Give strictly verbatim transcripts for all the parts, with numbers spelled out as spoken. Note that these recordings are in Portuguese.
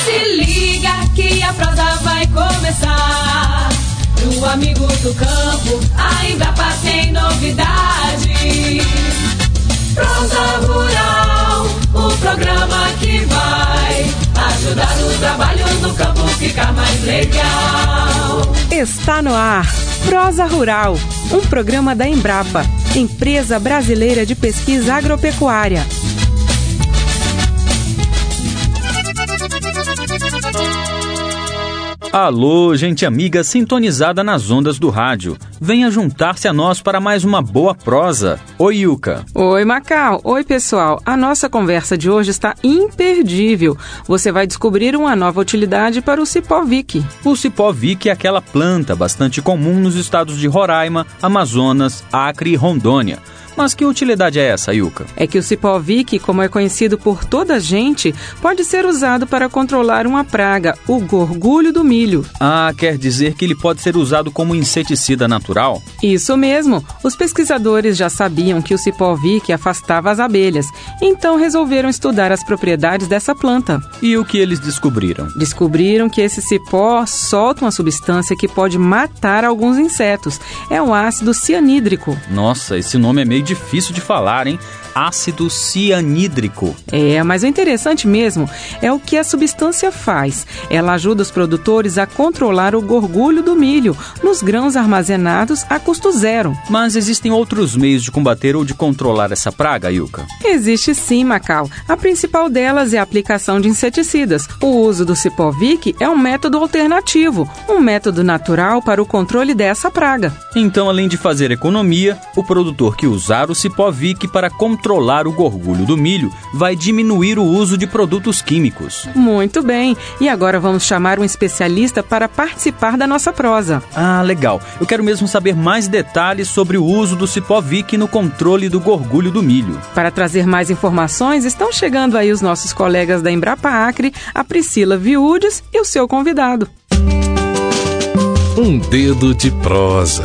Se liga que a prosa vai começar. Pro amigo do campo, a Embrapa tem novidade. Prosa Rural, o programa que vai ajudar o trabalho no campo ficar mais legal. Está no ar, Prosa Rural, um programa da Embrapa, Empresa Brasileira de Pesquisa Agropecuária. Alô, gente amiga sintonizada nas ondas do rádio. Venha juntar-se a nós para mais uma boa prosa. Oi, Ilka. Oi, Macau. Oi, pessoal. A nossa conversa de hoje está imperdível. Você vai descobrir uma nova utilidade para o cipó Vick. O cipó Vick é aquela planta bastante comum nos estados de Roraima, Amazonas, Acre e Rondônia. Mas que utilidade é essa, Ilka? É que o cipó Vick, como é conhecido por toda a gente, pode ser usado para controlar uma praga, o gorgulho do milho. Ah, quer dizer que ele pode ser usado como inseticida natural? Isso mesmo. Os pesquisadores já sabiam que o cipó Vick afastava as abelhas, então resolveram estudar as propriedades dessa planta. E o que eles descobriram? Descobriram que esse cipó solta uma substância que pode matar alguns insetos. É um ácido cianídrico. Nossa, esse nome é meio difícil de falar, hein? Ácido cianídrico. É, mas o interessante mesmo é o que a substância faz. Ela ajuda os produtores a controlar o gorgulho do milho nos grãos armazenados a custo zero. Mas existem outros meios de combater ou de controlar essa praga, Ilka? Existe sim, Macau. A principal delas é a aplicação de inseticidas. O uso do cipó Vick é um método alternativo, um método natural para o controle dessa praga. Então, além de fazer economia, o produtor que usar o cipó Vick para controlar controlar o gorgulho do milho, vai diminuir o uso de produtos químicos. Muito bem. E agora vamos chamar um especialista para participar da nossa prosa. Ah, legal. Eu quero mesmo saber mais detalhes sobre o uso do cipó Vick no controle do gorgulho do milho. Para trazer mais informações, estão chegando aí os nossos colegas da Embrapa Acre, a Priscila Viúdes e o seu convidado. Um dedo de prosa.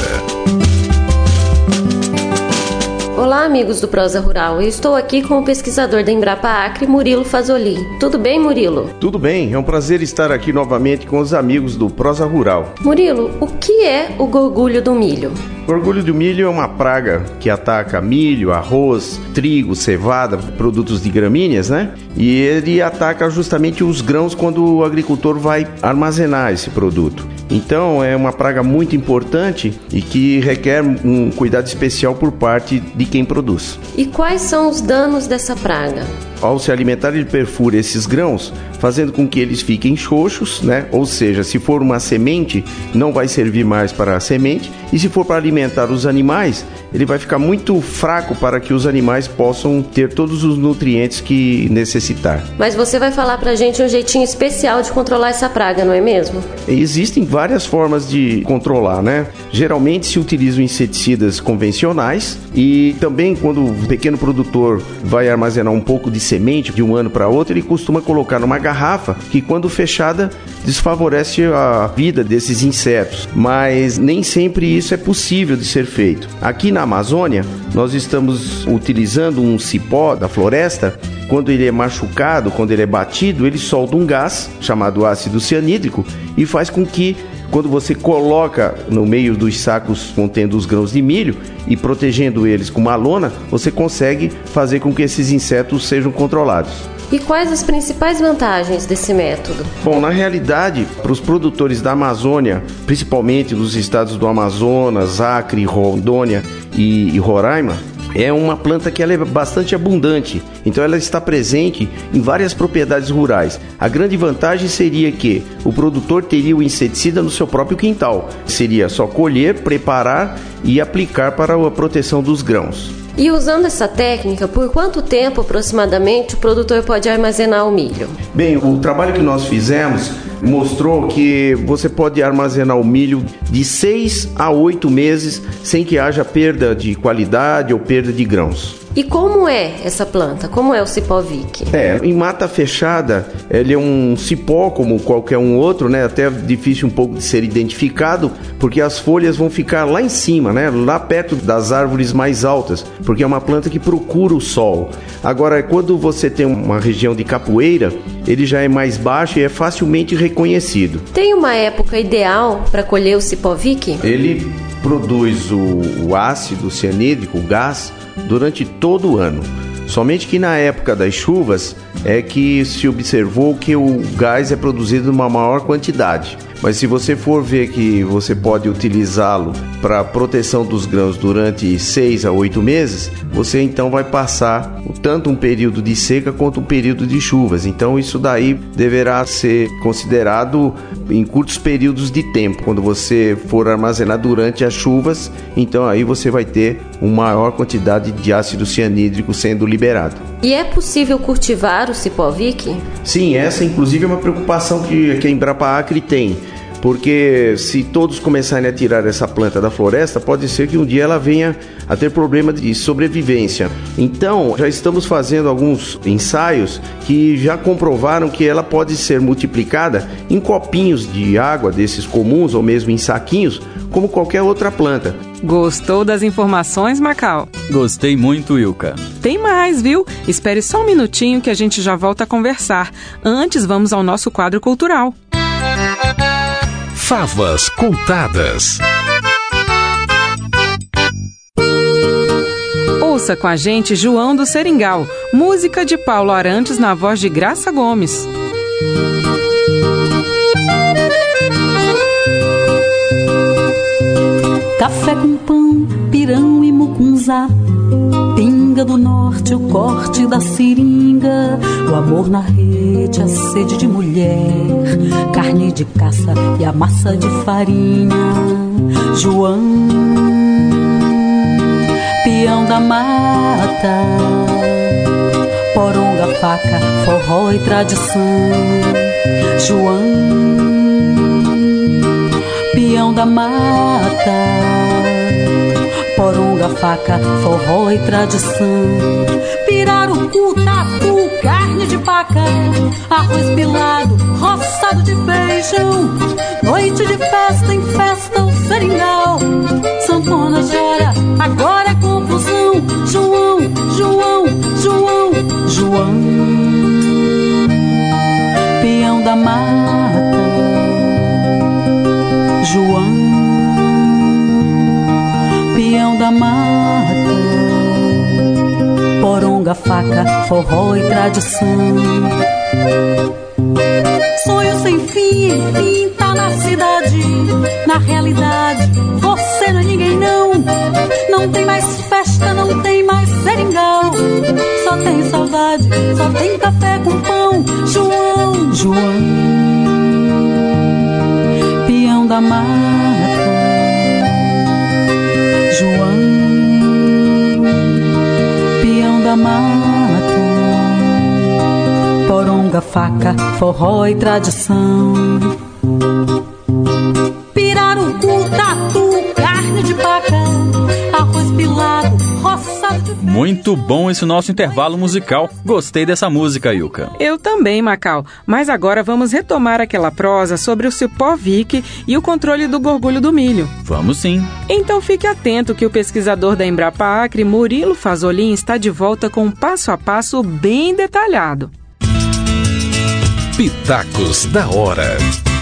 Olá, amigos do Prosa Rural. Eu estou aqui com o pesquisador da Embrapa Acre, Murilo Fazoli. Tudo bem, Murilo? Tudo bem. É um prazer estar aqui novamente com os amigos do Prosa Rural. Murilo, o que é o gorgulho do milho? O gorgulho do milho é uma praga que ataca milho, arroz, trigo, cevada, produtos de gramíneas, né? E ele ataca justamente os grãos quando o agricultor vai armazenar esse produto. Então é uma praga muito importante e que requer um cuidado especial por parte de quem produz. E quais são os danos dessa praga? Ao se alimentar, ele perfura esses grãos, fazendo com que eles fiquem xoxos, né? Ou seja, se for uma semente, não vai servir mais para a semente. E se for para alimentar os animais, ele vai ficar muito fraco para que os animais possam ter todos os nutrientes que necessitar. Mas você vai falar pra gente um jeitinho especial de controlar essa praga, não é mesmo? Existem várias formas de controlar, né? Geralmente se utilizam inseticidas convencionais e também quando o pequeno produtor vai armazenar um pouco de semente de um ano para outro, ele costuma colocar numa garrafa que, quando fechada, desfavorece a vida desses insetos. Mas nem sempre isso é possível de ser feito. Aqui na Amazônia, nós estamos utilizando um cipó da floresta. Quando ele é machucado, quando ele é batido, ele solta um gás chamado ácido cianídrico e faz com que, quando você coloca no meio dos sacos contendo os grãos de milho e protegendo eles com uma lona, você consegue fazer com que esses insetos sejam controlados. E quais as principais vantagens desse método? Bom, na realidade, para os produtores da Amazônia, principalmente dos estados do Amazonas, Acre, Rondônia e, e Roraima, é uma planta que ela é bastante abundante, então ela está presente em várias propriedades rurais. A grande vantagem seria que o produtor teria o inseticida no seu próprio quintal. Seria só colher, preparar e aplicar para a proteção dos grãos. E usando essa técnica, por quanto tempo aproximadamente o produtor pode armazenar o milho? Bem, o trabalho que nós fizemos mostrou que você pode armazenar o milho de seis a oito meses sem que haja perda de qualidade ou perda de grãos. E como é essa planta? Como é o cipó Vick? É, em mata fechada, ele é um cipó como qualquer um outro, né? Até difícil um pouco de ser identificado, porque as folhas vão ficar lá em cima, né? Lá perto das árvores mais altas, porque é uma planta que procura o sol. Agora, quando você tem uma região de capoeira, ele já é mais baixo e é facilmente reconhecido. Tem uma época ideal para colher o Cipó-Vick? Ele produz o, o ácido cianídrico, o gás, durante todo o ano. Somente que na época das chuvas é que se observou que o gás é produzido numa maior quantidade. Mas se você for ver que você pode utilizá-lo para proteção dos grãos durante seis a oito meses, você então vai passar tanto um período de seca quanto um período de chuvas. Então isso daí deverá ser considerado em curtos períodos de tempo. Quando você for armazenar durante as chuvas, então aí você vai ter uma maior quantidade de ácido cianídrico sendo liberado. E é possível cultivar o Cipó-Vick? Sim, essa inclusive é uma preocupação que, que a Embrapa Acre tem. Porque se todos começarem a tirar essa planta da floresta, pode ser que um dia ela venha a ter problema de sobrevivência. Então, já estamos fazendo alguns ensaios que já comprovaram que ela pode ser multiplicada em copinhos de água, desses comuns, ou mesmo em saquinhos, como qualquer outra planta. Gostou das informações, Macau? Gostei muito, Ilka. Tem mais, viu? Espere só um minutinho que a gente já volta a conversar. Antes, vamos ao nosso quadro cultural. Favas contadas. Ouça com a gente João do Seringal, música de Paulo Arantes na voz de Graça Gomes. Café com pão, pirão e mucunzá, pinga do norte, o corte da seringa, o amor na rede, a sede de mulher, carne de caça e a massa de farinha. João, peão da mata, poronga, faca, forró e tradição. João, peão da mata, poronga, faca, forró e tradição. Pirarucu, tatu, carne de paca, arroz pilado, roçado de feijão. Noite de festa, em festa o seringal. Sanfona chora, agora é confusão. João, João, João, João, peão da mata. João, peão da mata, poronga, faca, forró e tradição. Sonho sem fim, enfim, tá na cidade. Na realidade, você não é ninguém não. Não tem mais festa, não tem mais seringal. Só tem saudade, só tem café com pão. João, João, peão da mata. João, peão da mata, poronga, faca, forró e tradição. Pirarucu, tatu, carne de paca, arroz pilado, roçado de... Muito bom esse nosso intervalo musical. Gostei dessa música, Ilka. Eu também, Macau. Mas agora vamos retomar aquela prosa sobre o Cipó-Vick e o controle do gorgulho do milho. Vamos sim. Então fique atento que o pesquisador da Embrapa Acre, Murilo Fazolin, está de volta com um passo a passo bem detalhado. Pitacos da hora.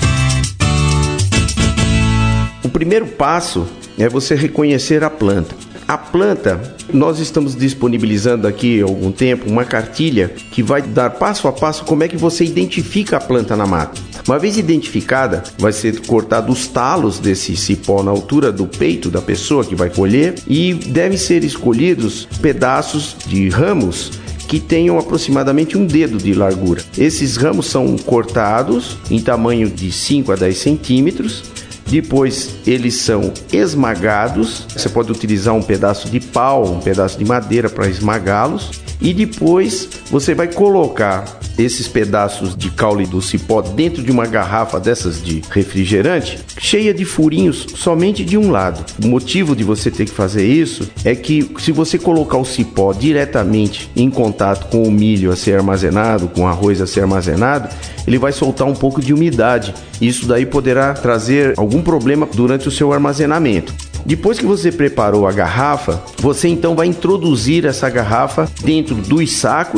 O primeiro passo é você reconhecer a planta. A planta, nós estamos disponibilizando aqui há algum tempo uma cartilha que vai dar passo a passo como é que você identifica a planta na mata. Uma vez identificada, vai ser cortado os talos desse cipó na altura do peito da pessoa que vai colher e devem ser escolhidos pedaços de ramos que tenham aproximadamente um dedo de largura. Esses ramos são cortados em tamanho de cinco a dez centímetros. Depois eles são esmagados. Você pode utilizar um pedaço de pau, um pedaço de madeira para esmagá-los. E depois você vai colocar esses pedaços de caule do cipó dentro de uma garrafa dessas de refrigerante, cheia de furinhos somente de um lado. O motivo de você ter que fazer isso é que se você colocar o cipó diretamente em contato com o milho a ser armazenado, com o arroz a ser armazenado, ele vai soltar um pouco de umidade. Isso daí poderá trazer algum problema durante o seu armazenamento. Depois que você preparou a garrafa, você então vai introduzir essa garrafa dentro dos sacos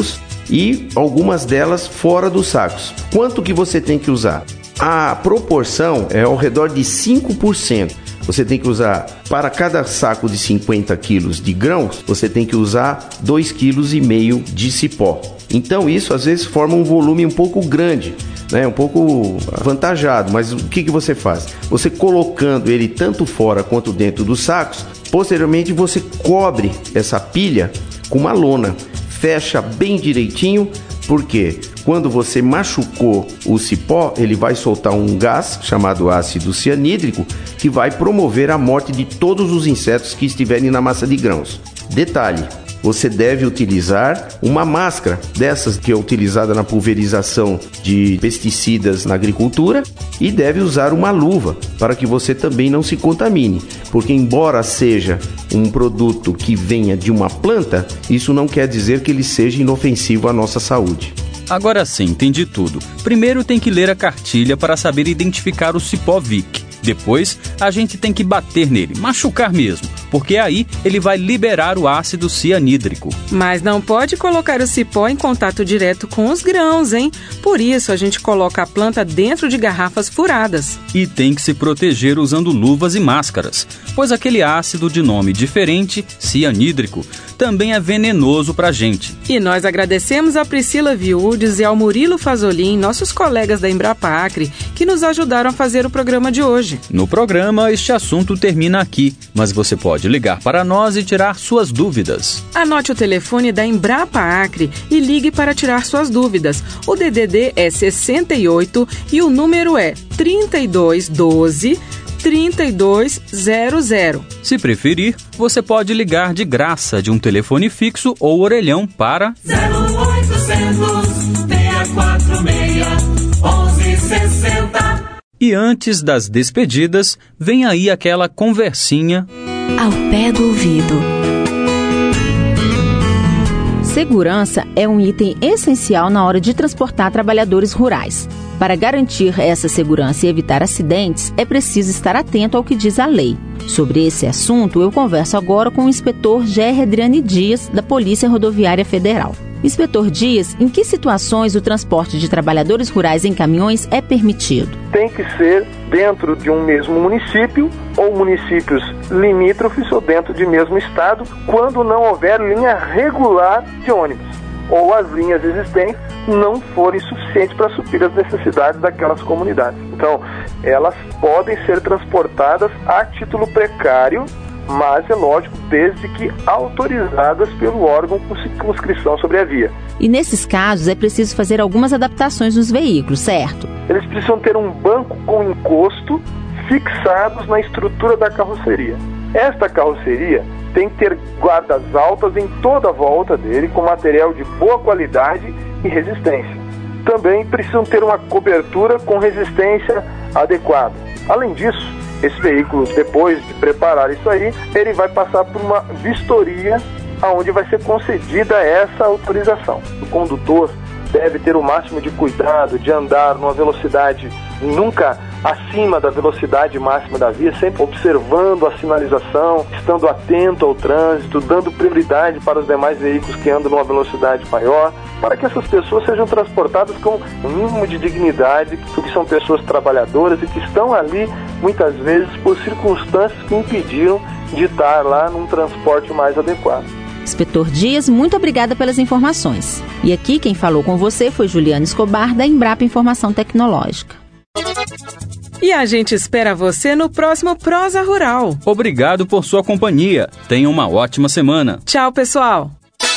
e algumas delas fora dos sacos. Quanto que você tem que usar? A proporção é ao redor de cinco por cento. Você tem que usar, para cada saco de cinquenta quilos de grãos, você tem que usar dois vírgula cinco quilos de cipó. Então isso às vezes forma um volume um pouco grande, né? Um pouco avantajado, mas o que, que você faz? Você colocando ele tanto fora quanto dentro dos sacos, posteriormente você cobre essa pilha com uma lona, fecha bem direitinho, porque quando você machucou o cipó, ele vai soltar um gás chamado ácido cianídrico que vai promover a morte de todos os insetos que estiverem na massa de grãos. Detalhe, você deve utilizar uma máscara dessas que é utilizada na pulverização de pesticidas na agricultura e deve usar uma luva para que você também não se contamine, porque embora seja um produto que venha de uma planta, isso não quer dizer que ele seja inofensivo à nossa saúde. Agora sim, entendi tudo. Primeiro tem que ler a cartilha para saber identificar o cipó Vick. Depois, a gente tem que bater nele, machucar mesmo, porque aí ele vai liberar o ácido cianídrico. Mas não pode colocar o cipó em contato direto com os grãos, hein? Por isso, a gente coloca a planta dentro de garrafas furadas. E tem que se proteger usando luvas e máscaras, pois aquele ácido de nome diferente, cianídrico, também é venenoso pra gente. E nós agradecemos a Priscila Viúdes e ao Murilo Fazolin, nossos colegas da Embrapa Acre, que nos ajudaram a fazer o programa de hoje. No programa, este assunto termina aqui, mas você pode ligar para nós e tirar suas dúvidas. Anote o telefone da Embrapa Acre e ligue para tirar suas dúvidas. O D D D é sessenta e oito e o número é trinta e dois doze, trinta e dois zero zero. Se preferir, você pode ligar de graça de um telefone fixo ou orelhão para zero oitocentos, seis quatro seis, onze sessenta. E antes das despedidas, vem aí aquela conversinha ao pé do ouvido. Segurança é um item essencial na hora de transportar trabalhadores rurais. Para garantir essa segurança e evitar acidentes, é preciso estar atento ao que diz a lei. Sobre esse assunto, eu converso agora com o inspetor Gerry Adriane Dias, da Polícia Rodoviária Federal. Inspetor Dias, em que situações o transporte de trabalhadores rurais em caminhões é permitido? Tem que ser dentro de um mesmo município ou municípios limítrofes ou dentro de mesmo estado, quando não houver linha regular de ônibus ou as linhas existentes não forem suficientes para suprir as necessidades daquelas comunidades. Então, elas podem ser transportadas a título precário, mas é lógico, desde que autorizadas pelo órgão com circunscrição sobre a via. E nesses casos é preciso fazer algumas adaptações nos veículos, certo? Eles precisam ter um banco com encosto fixados na estrutura da carroceria. Esta carroceria tem que ter guardas altas em toda a volta dele, com material de boa qualidade e resistência. Também precisam ter uma cobertura com resistência adequada. Além disso, esse veículo, depois de preparar isso aí, ele vai passar por uma vistoria onde vai ser concedida essa autorização. O condutor deve ter o máximo de cuidado de andar numa velocidade nunca acima da velocidade máxima da via, sempre observando a sinalização, estando atento ao trânsito, dando prioridade para os demais veículos que andam numa velocidade maior, para que essas pessoas sejam transportadas com um mínimo de dignidade, porque são pessoas trabalhadoras e que estão ali, muitas vezes, por circunstâncias que impediram de estar lá num transporte mais adequado. Inspetor Dias, muito obrigada pelas informações. E aqui quem falou com você foi Juliana Escobar, da Embrapa Informação Tecnológica. E a gente espera você no próximo Prosa Rural. Obrigado por sua companhia. Tenha uma ótima semana. Tchau, pessoal.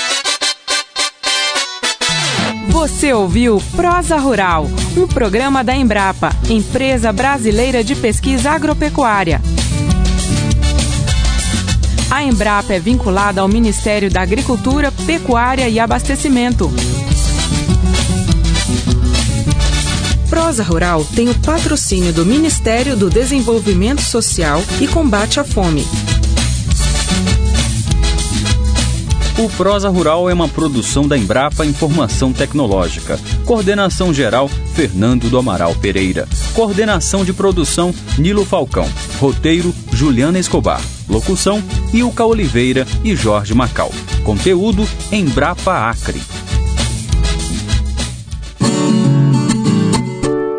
Você ouviu Prosa Rural, um programa da Embrapa, Empresa Brasileira de Pesquisa Agropecuária. A Embrapa é vinculada ao Ministério da Agricultura, Pecuária e Abastecimento. Prosa Rural tem o patrocínio do Ministério do Desenvolvimento Social e Combate à Fome. O Prosa Rural é uma produção da Embrapa Informação Tecnológica. Coordenação geral, Fernando do Amaral Pereira. Coordenação de produção, Nilo Falcão. Roteiro, Juliana Escobar. Locução, Ilka Oliveira e Jorge Macau. Conteúdo, Embrapa Acre.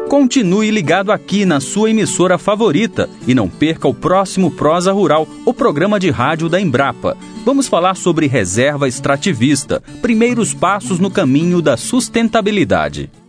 Continue ligado aqui na sua emissora favorita e não perca o próximo Prosa Rural, o programa de rádio da Embrapa. Vamos falar sobre reserva extrativista, primeiros passos no caminho da sustentabilidade.